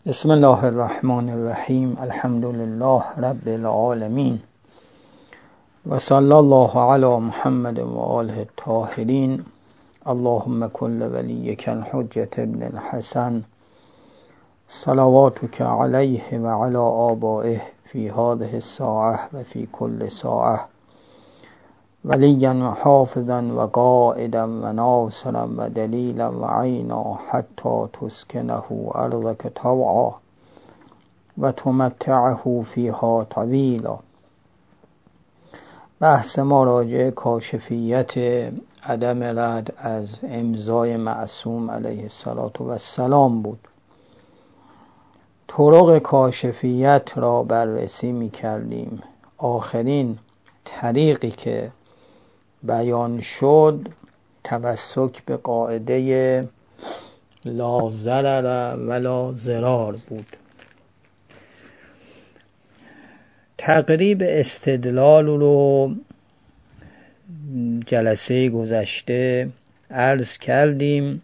بسم الله الرحمن الرحیم. الحمد لله رب العالمین و صلی الله علی محمد و آله الطاهرین. اللهم کل ولیک الحجة ابن الحسن صلواتک علیه و علی آبائه فی هذه الساعة و فی کل ساعة ولیا و حافظا و قائدا و ناصرا و دلیلا و عینا حتی تسکنه ارضک طوعا و تمتعه فیها طویلا. بحث ما راجع کاشفیت عدم رد از امضای معصوم علیه السلام بود. طرق کاشفیت را بررسی می کردیم. آخرین طریقی که بیان شد تمسک به قاعده لا ضرر ولا ضرار بود. تقریب استدلال رو جلسه گذشته عرض کردیم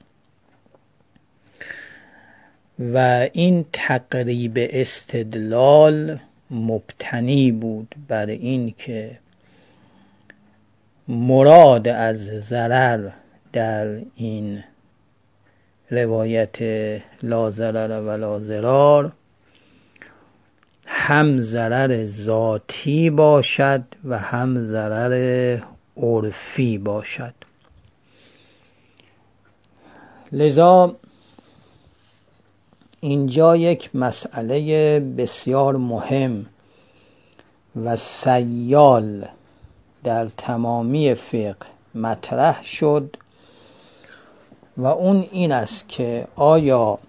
و این تقریب استدلال مبتنی بود بر این که مراد از ضرر در این روایت لا ضرر ولا ضرار هم ضرر ذاتی باشد و هم ضرر عرفی باشد. لذا اینجا یک مسئله بسیار مهم و سیال در تمامی فقه مطرح شد و اون این است که آیا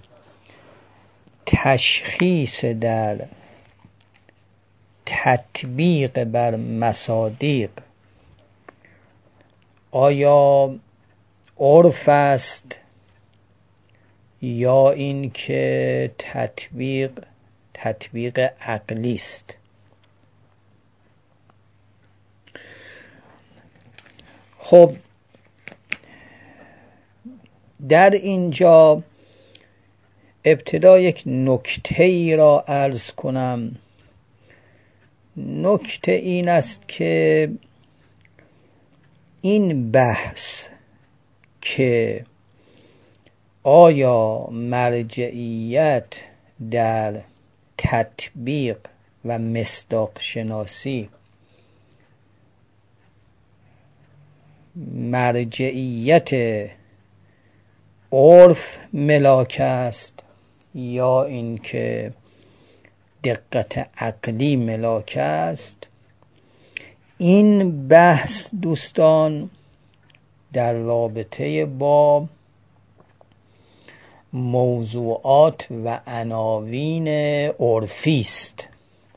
تشخیص در تطبیق بر مصادیق آیا عرف است یا این که تطبیق عقلی است؟ خب در اینجا ابتدا یک نکته ای را عرض کنم. نکته این است که این بحث که آیا مرجعیت در تطبیق و مصداق شناسی مرجعیت عرف ملاک است یا اینکه دقت عقلی ملاک است، این بحث دوستان در رابطه با موضوعات و عناوین عرفی است،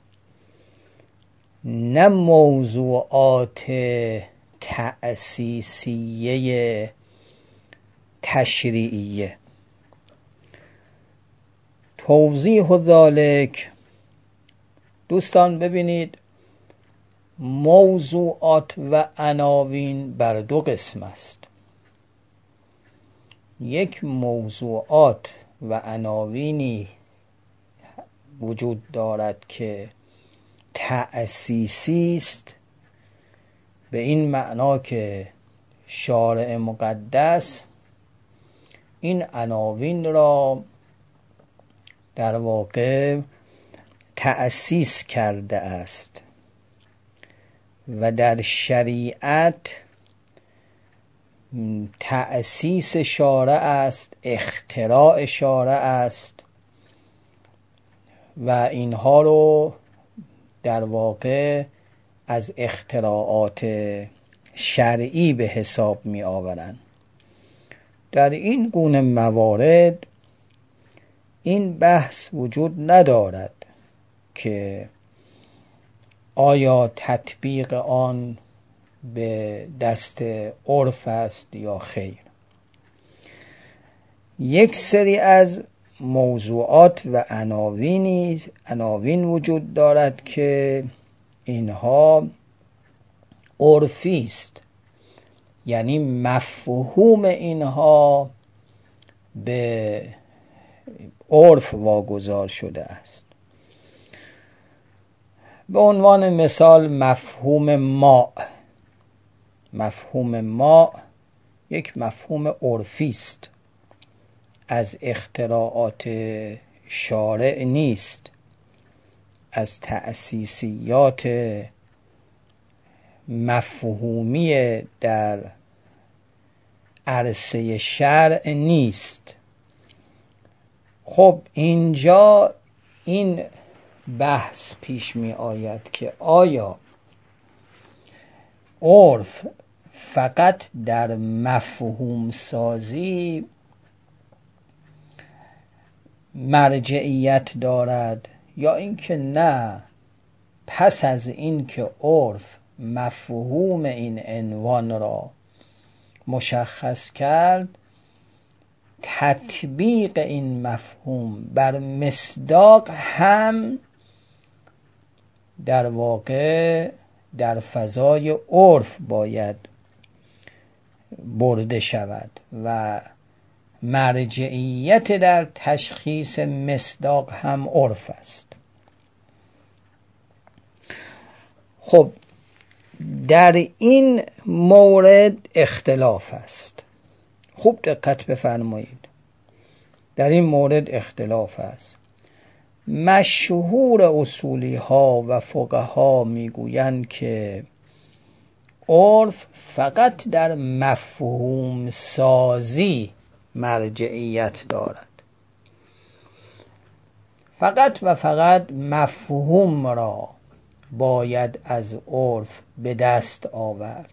نه موضوعات تأسیسیه تشریعیه. توضیح ذالک دوستان ببینید، موضوعات و عناوین بر دو قسم است. یک موضوعات و عناوینی وجود دارد که تأسیسی است، به این معنا که شارع مقدس این عناوین را در واقع تأسیس کرده است و در شریعت تأسیس شارع است، اختراع شارع است و اینها رو در واقع از اختراعات شرعی به حساب می آورند. در این گونه موارد این بحث وجود ندارد که آیا تطبیق آن به دست عرف است یا خیر. یک سری از موضوعات و عناوین وجود دارد که اینها عرفی است، یعنی مفهوم اینها به عرف واگذار شده است. به عنوان مثال مفهوم ماء یک مفهوم عرفی است، از اختراعات شارع نیست، از تأسیسیات مفهومی در عرصه شرع نیست. خب اینجا این بحث پیش می آید که آیا عرف فقط در مفهوم سازی مرجعیت دارد یا اینکه نه، پس از این که عرف مفهوم این عنوان را مشخص کرد، تطبیق این مفهوم بر مصداق هم در واقع در فضای عرف باید برده شود و مرجعیت در تشخیص مصداق هم عرف است. خب در این مورد اختلاف است. خوب دقت بفرمایید، در این مورد اختلاف است. مشهور اصولی ها و فقها میگویند که عرف فقط در مفهوم سازی مرجعیت دارد، فقط و فقط مفهوم را باید از عرف به دست آورد،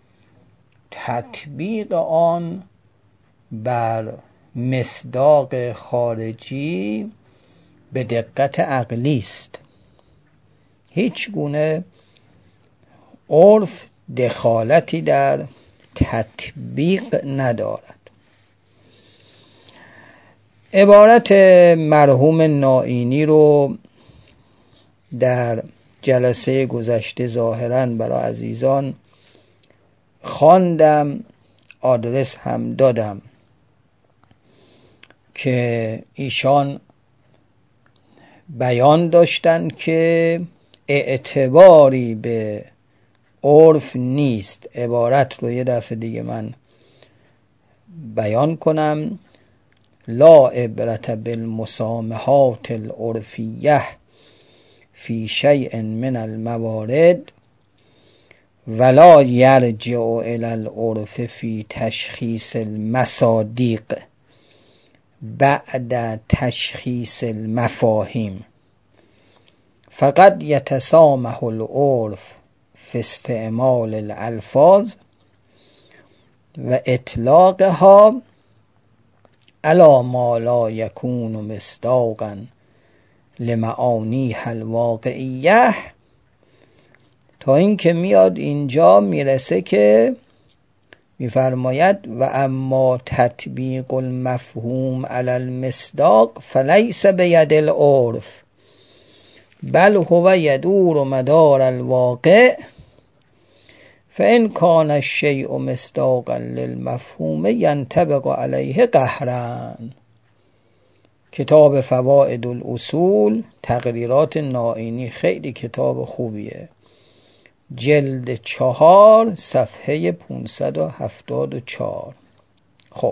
تطبیق آن بر مصداق خارجی به دقت عقلی است. هیچ گونه عرف دخالتی در تطبیق ندارد. عبارت مرحوم نائینی رو در جلسه گذشته ظاهراً برای عزیزان خواندم، آدرس هم دادم که ایشان بیان داشتند که اعتباری به عرف نیست. عبارت رو یه دفعه دیگه من بیان کنم: لا عبرت بالمسامحات العرفیه فی شیء من الموارد ولا یرجع الی العرف فی تشخیص المصادیق بعد تشخیص المفاهیم، فقد یتسامح العرف فی استعمال الالفاظ و اطلاقها علی ما لا یکون مصداقا لمعانیها الواقعیه، تا اینکه میاد اینجا میرسه که میفرماید و اما تطبیق المفهوم علی المصداق فلیس بید العرف بل هو یدور مدار الواقع فإن کان الشیء مصداقا للمفهوم ینطبق علیه قهرا. کتاب فوائد الاصول، تقریرات نائینی، خیلی کتاب خوبیه، جلد 4 صفحه 574. خب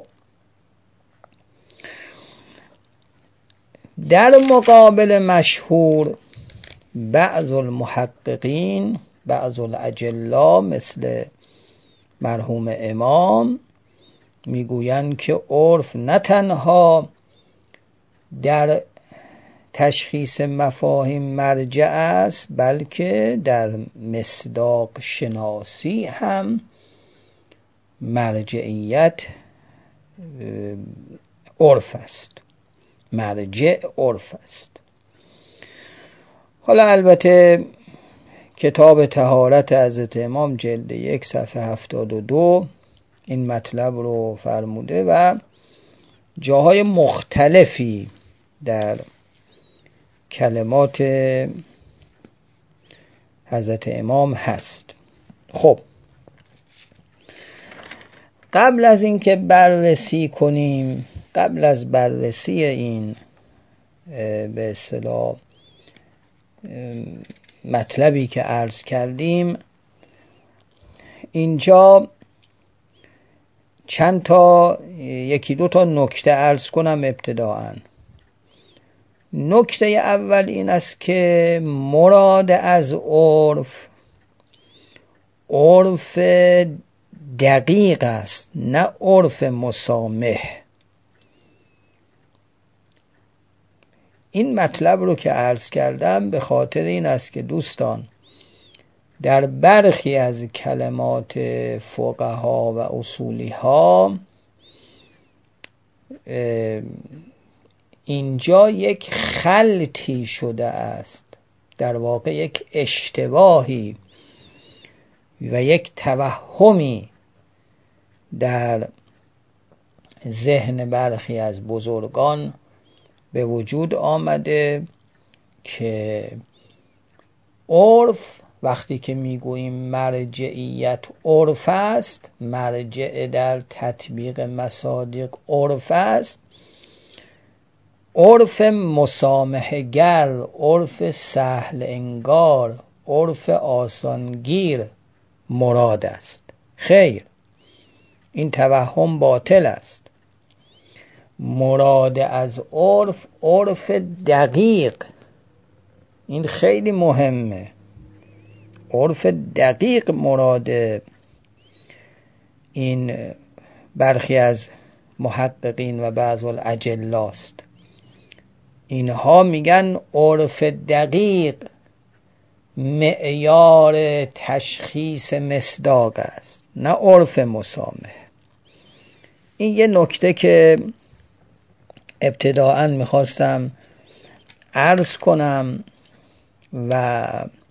در مقابل مشهور بعض المحققین، بعض الاجلا مثل مرحوم امام میگویند که عرف نه تنها در تشخیص مفاهیم مرجع است بلکه در مصداق شناسی هم مرجعیت عرف است، مرجع عرف است. حالا البته کتاب طهارت حضرت امام جلد 1 صفحه 72 این مطلب رو فرموده و جاهای مختلفی در کلمات حضرت امام هست. خب قبل از اینکه بررسی کنیم قبل از بررسی این به اصطلاح مطلبی که عرض کردیم، اینجا چند تا یکی دو تا نکته عرض کنم ابتداءً. نکته اول این است که مراد از عرف دقیق است، نه عرف مسامح. این مطلب رو که عرض کردم به خاطر این است که دوستان در برخی از کلمات فقها و اصولی ها اینجا یک خلطی شده است، در واقع یک اشتباهی و یک توهمی در ذهن برخی از بزرگان به وجود آمده که عرف، وقتی که میگوییم مرجعیت عرف است، مرجع در تطبیق مصادیق عرف است، عرف مسامحه‌گر، عرف سهل انگار، عرف آسانگیر مراد است. خیر، این توهم باطل است. مراد از عرف دقیق. این خیلی مهمه. عرف دقیق مراد این برخی از محققین و بعض الاجلا است. اینها میگن عرف دقیق معیار تشخیص مصداق است، نه عرف مسامح. این یه نکته که ابتداءً میخواستم عرض کنم و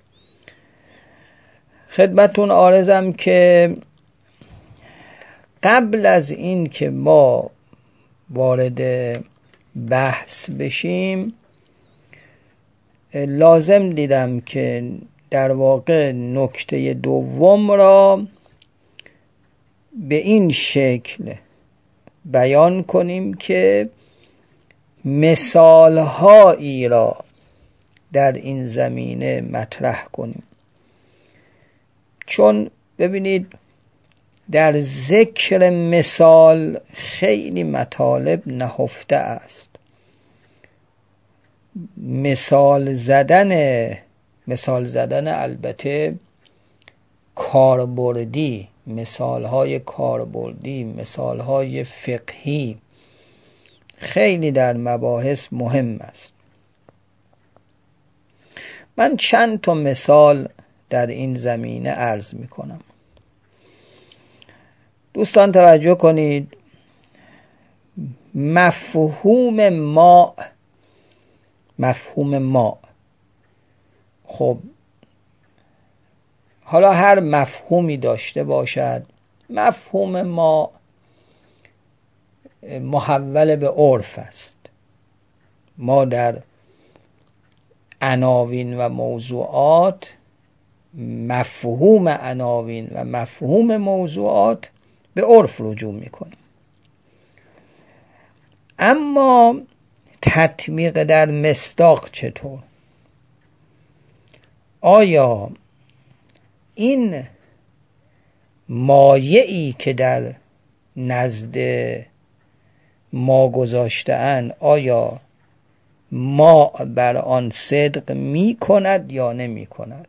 خدمتون عارضم که قبل از این که ما وارد بحث بشیم لازم دیدم که در واقع نکته دوم را به این شکل بیان کنیم که مثالهایی را در این زمینه مطرح کنیم. چون ببینید در ذکر مثال خیلی مطالب نهفته است. مثال زدن البته کاربردی، مثالهای کاربردی، مثالهای فقهی خیلی در مباحث مهم است. من چند تا مثال در این زمینه عرض می کنم. دوستان توجه کنید، مفهوم ما، خب حالا هر مفهومی داشته باشد، مفهوم ما محول به عرف است. ما در عناوین و موضوعات مفهوم عناوین و مفهوم موضوعات به عرف رجوع میکنیم. اما تطبیق در مصداق چطور؟ آیا این مایعی که در نزد ما گذاشته‌اند آیا ما بر آن صدق می کند یا نمی کند؟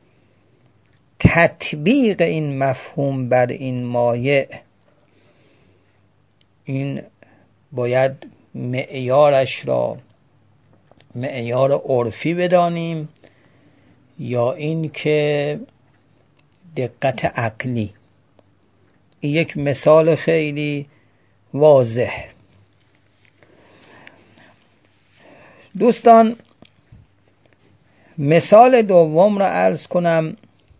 تطبیق این مفهوم بر این مایع، این باید معیارش را معیار عرفی بدانیم یا این که دقت عقلی. این یک مثال خیلی واضح. دوستان مثال دوم را عرض کنم.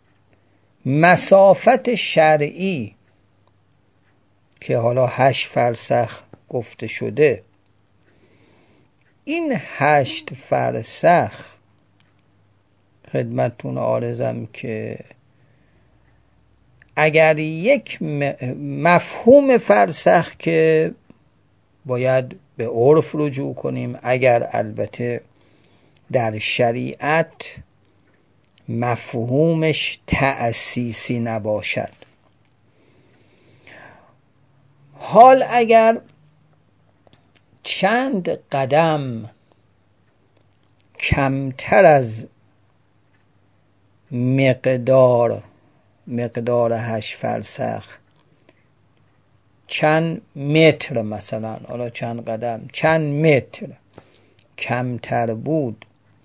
مسافت شرعی که حالا 8 فرسخ گفته شده، این 8 فرسخ خدمتتون عارضم که اگر یک مفهوم فرسخ که باید به عرف رجوع کنیم، اگر البته در شریعت مفهومش تأسیسی نباشد. حال اگر چند قدم کمتر از مقدار 8 فرسخ چند متر، مثلا حالا چند قدم چند متر کمتر بود،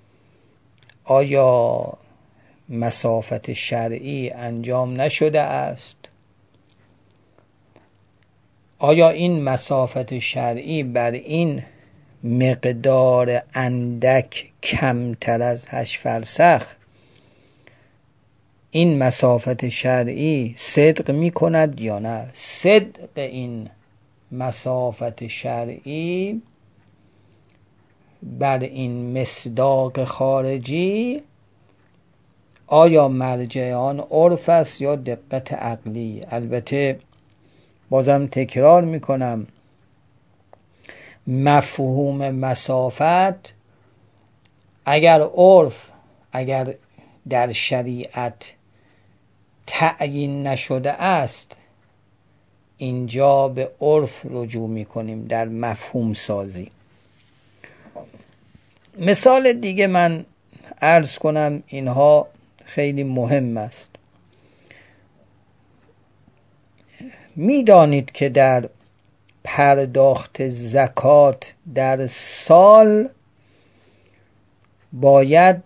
آیا مسافت شرعی انجام نشده است؟ آیا این مسافت شرعی بر این مقدار اندک کمتر از 8 فرسخ این مسافت شرعی صدق می کند یا نه؟ صدق این مسافت شرعی بر این مصداق خارجی آیا مرجع آن عرف است یا دقت عقلی؟ البته بازم تکرار می کنم، مفهوم مسافت اگر عرف، اگر در شریعت تعیین نشده است، اینجا به عرف رجوع می کنیم در مفهوم سازی. مثال دیگه من عرض کنم، اینها خیلی مهم است. می دانید که در پرداخت زکات در سال باید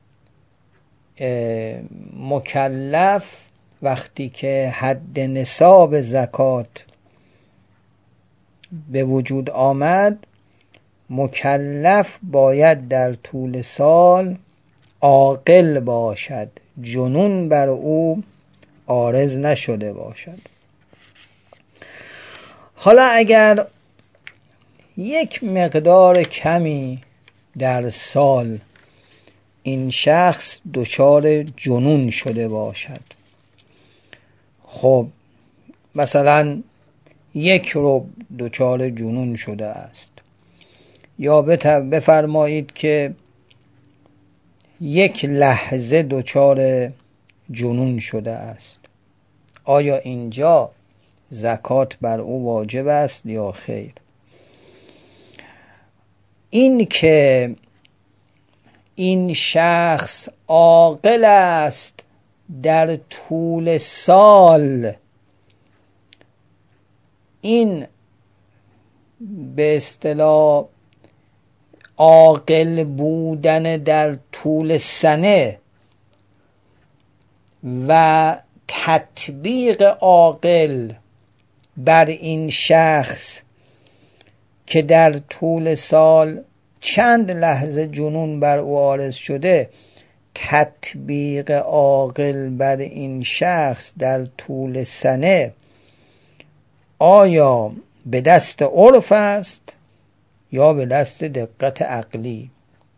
مکلف وقتی که حد نصاب زکات به وجود آمد، مکلف باید در طول سال عاقل باشد، جنون بر او عارض نشده باشد. حالا اگر یک مقدار کمی در سال این شخص دچار جنون شده باشد، خب مثلا 1 ربع دچار جنون شده است، یا بفرمایید که 1 لحظه دچار جنون شده است، آیا اینجا زکات بر او واجب است یا خیر؟ این که این شخص عاقل است در طول سال، این به اصطلاح عاقل بودن در طول سنه و تطبیق عاقل بر این شخص که در طول سال چند لحظه جنون بر او عارض شده، تطبیق عاقل بر این شخص در طول سنه آیا به دست عرف است یا به دست دقت عقلی؟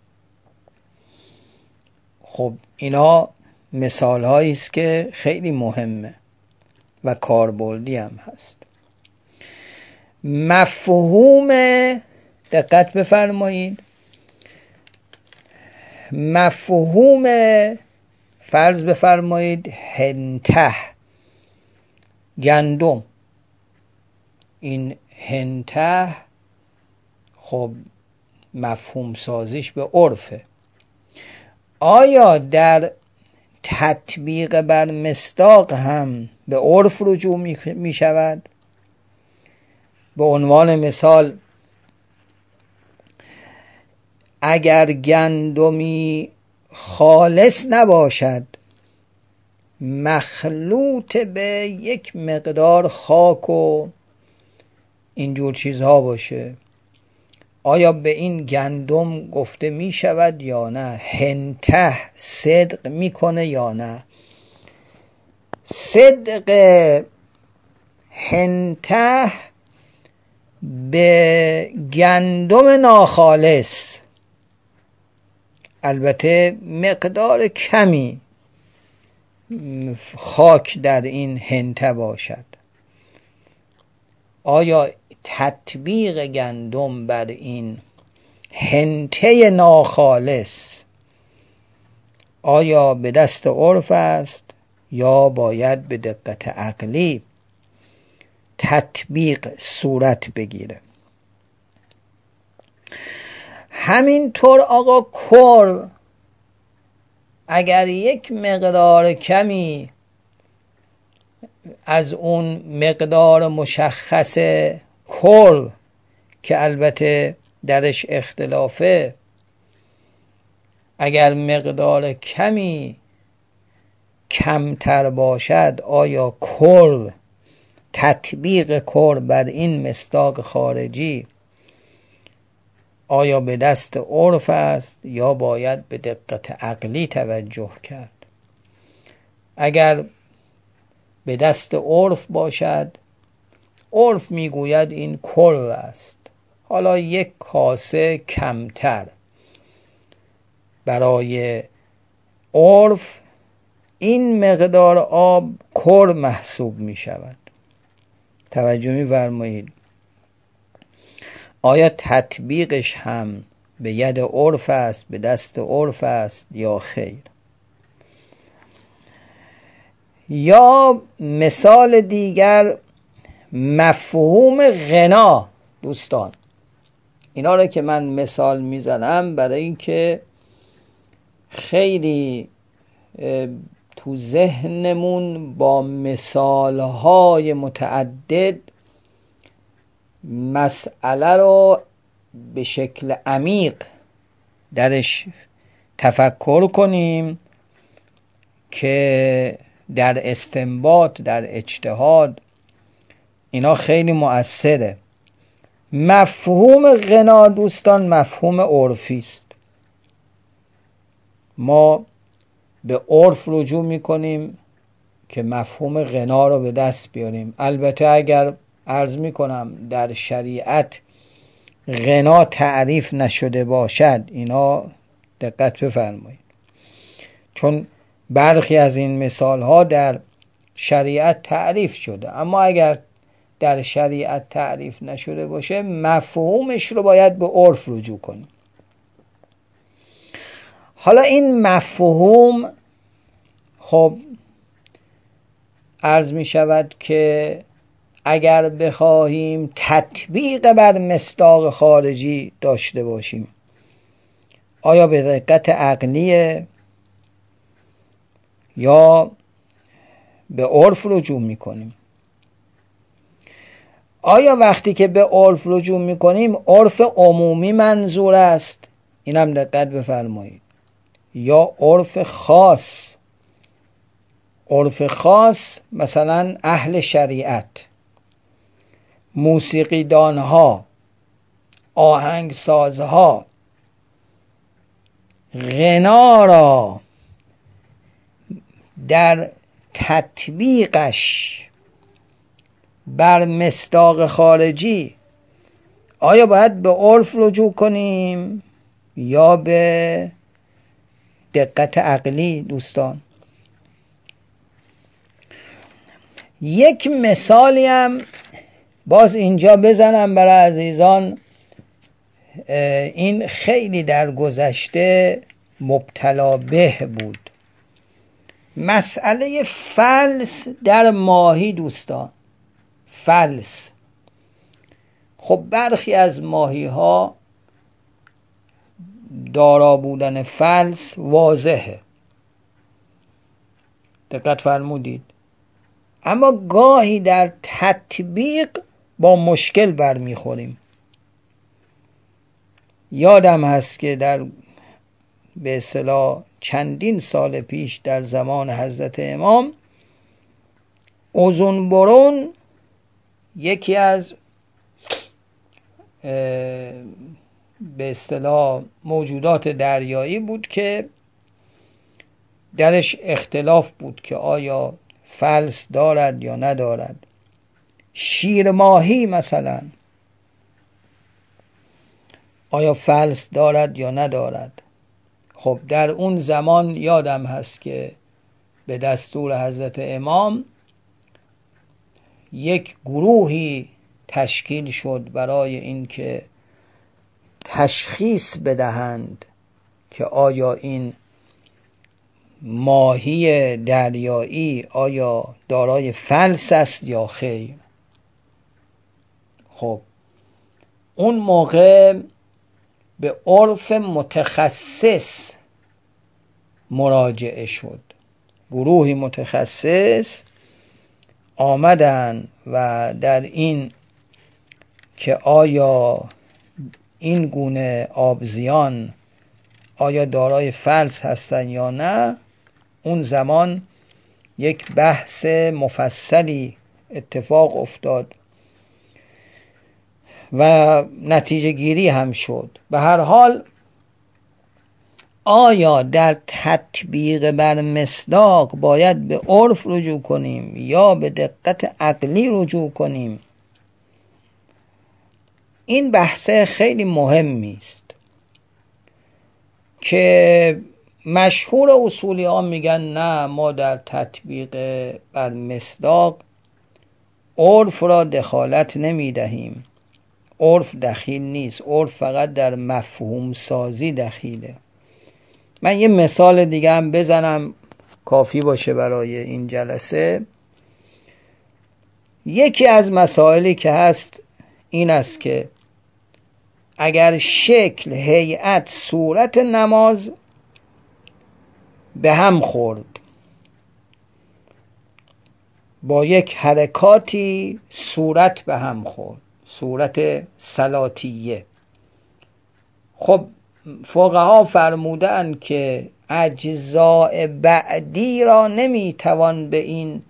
خب اینا مثال هایی است که خیلی مهمه و کاربردی هم هست. مفهوم، دقت بفرمایید، مفهوم فرض بفرمایید هنته، گندم، این هنته خب مفهوم سازیش به عرفه. آیا در تطبیق بر مصداق هم به عرف رجوع می شود؟ به عنوان مثال اگر گندمی خالص نباشد، مخلوط به یک مقدار خاک و اینجور چیزها باشه، آیا به این گندم گفته می شود یا نه؟ هنته صدق می کنه یا نه؟ صدق هنته به گندم ناخالص، البته مقدار کمی خاک در این هنته باشد، آیا تطبیق گندم بر این هنته ناخالص آیا به دست عرف است یا باید به دقت عقلی تطبیق صورت بگیره؟ همینطور آقا کل اگر یک مقدار کمی از اون مقدار مشخص کل که البته درش اختلافه، اگر مقدار کمی کمتر باشد آیا کل تطبیق کل بر این مصداق خارجی آیا به دست عرف است یا باید به دقت عقلی توجه کرد؟ اگر به دست عرف باشد، عرف میگوید این کل است، حالا یک کاسه کمتر برای عرف این مقدار آب کل محسوب می شود. توجه می فرمایید؟ آیا تطبیقش هم به ید عرف است، به دست عرف است یا خیر؟ یا مثال دیگر مفهوم غنا. دوستان اینا رو که من مثال میزنم برای اینکه خیلی تو ذهنمون با مثالهای متعدد مسئله رو به شکل عمیق درش تفکر کنیم که در استنباط، در اجتهاد اینا خیلی مؤثره. مفهوم غنا دوستان مفهوم عرفی است. ما به عرف رجوع میکنیم که مفهوم غنا رو به دست بیاریم. البته اگر عرض میکنم در شریعت غنا تعریف نشده باشد، اینا دقت بفرمایید، چون برخی از این مثال ها در شریعت تعریف شده، اما اگر در شریعت تعریف نشده باشه مفهومش رو باید به عرف رجوع کنیم. حالا این مفهوم خب عرض می شود که اگر بخواهیم تطبیق بر مصداق خارجی داشته باشیم آیا به دقت عقلیه یا به عرف رجوع می کنیم؟ آیا وقتی که به عرف رجوع می کنیم عرف عمومی منظور است؟ اینم دقت بفرمایید. یا عرف خاص؟ عرف خاص مثلا اهل شریعت، موسیقیدانها، آهنگسازها غنا را در تطبیقش بر مصداق خارجی آیا باید به عرف رجوع کنیم یا به دقت عقلی؟ دوستان یک مثالی هم باز اینجا بزنم برای عزیزان، این خیلی در گذشته مبتلا به بود. مسئله فلس در ماهی. دوستان فلس، خب برخی از ماهی ها دارا بودن فلس واضحه، دقت فرمودید، اما گاهی در تطبیق با مشکل برمیخوریم. یادم هست که در به اصطلاح چندین سال پیش در زمان حضرت امام اوزون برون یکی از به اصطلاح موجودات دریایی بود که درش اختلاف بود که آیا فلس دارد یا ندارد. شیرماهی مثلا آیا فلس دارد یا ندارد؟ خب در اون زمان یادم هست که به دستور حضرت امام یک گروهی تشکیل شد برای اینکه تشخیص بدهند که آیا این ماهی دریایی آیا دارای فلس است یا خیر. خب اون موقع به عرف متخصص مراجعه شد. گروهی متخصص آمدن و در این که آیا این گونه آبزیان آیا دارای فلس هستن یا نه، اون زمان یک بحث مفصلی اتفاق افتاد و نتیجه گیری هم شد. به هر حال آیا در تطبیق بر مصداق باید به عرف رجوع کنیم یا به دقت عقلی رجوع کنیم؟ این بحث خیلی مهمی است که مشهور اصولیان میگن نه، ما در تطبیق بر مصداق عرف را دخالت نمیدهیم، عرف دخیل نیست، عرف فقط در مفهوم سازی دخیله. من یه مثال دیگه هم بزنم کافی باشه برای این جلسه. یکی از مسائلی که هست این است که اگر شکل، هیئت، صورت نماز به هم خورد با یک حرکاتی صورت به هم خورد، صورت صلاتیه، خب فقها فرمودند که اجزاء بعدی را نمیتوان به این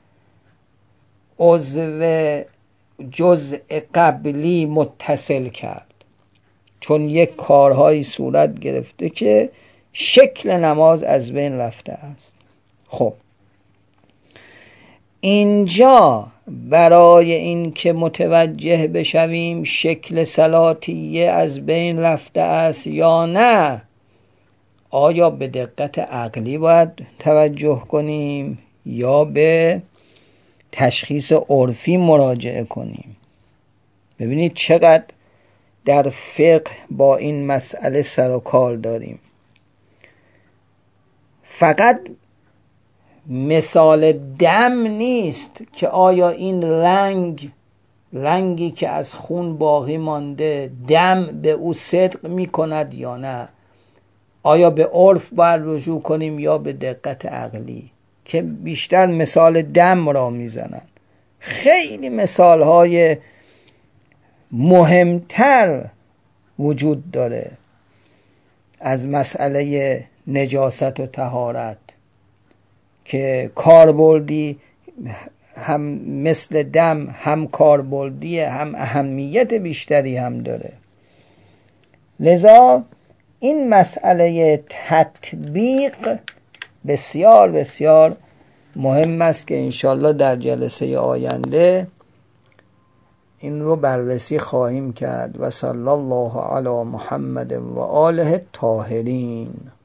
عضو جزء قبلی متصل کرد، چون یک کارهایی صورت گرفته که شکل نماز از بین رفته است. خب اینجا برای این که متوجه بشویم شکل صلاتیه از بین رفته است یا نه، آیا به دقت عقلی باید توجه کنیم یا به تشخیص عرفی مراجعه کنیم؟ ببینید چقدر در فقه با این مسئله سر و کار داریم. فقط مثال دم نیست که آیا این رنگی که از خون باقی مانده دم به او صدق می کند یا نه، آیا به عرف باید رجوع کنیم یا به دقت عقلی، که بیشتر مثال دم را می زنن. خیلی مثال های مهمتر وجود داره از مسئله نجاست و طهارت که کاربردی هم مثل دم هم کاربردیه، هم اهمیت بیشتری هم داره. لذا این مسئله تطبیق بسیار بسیار مهم است که انشالله در جلسه آینده این رو بررسی خواهیم کرد. و صلی الله علی محمد و آله الطاهرین.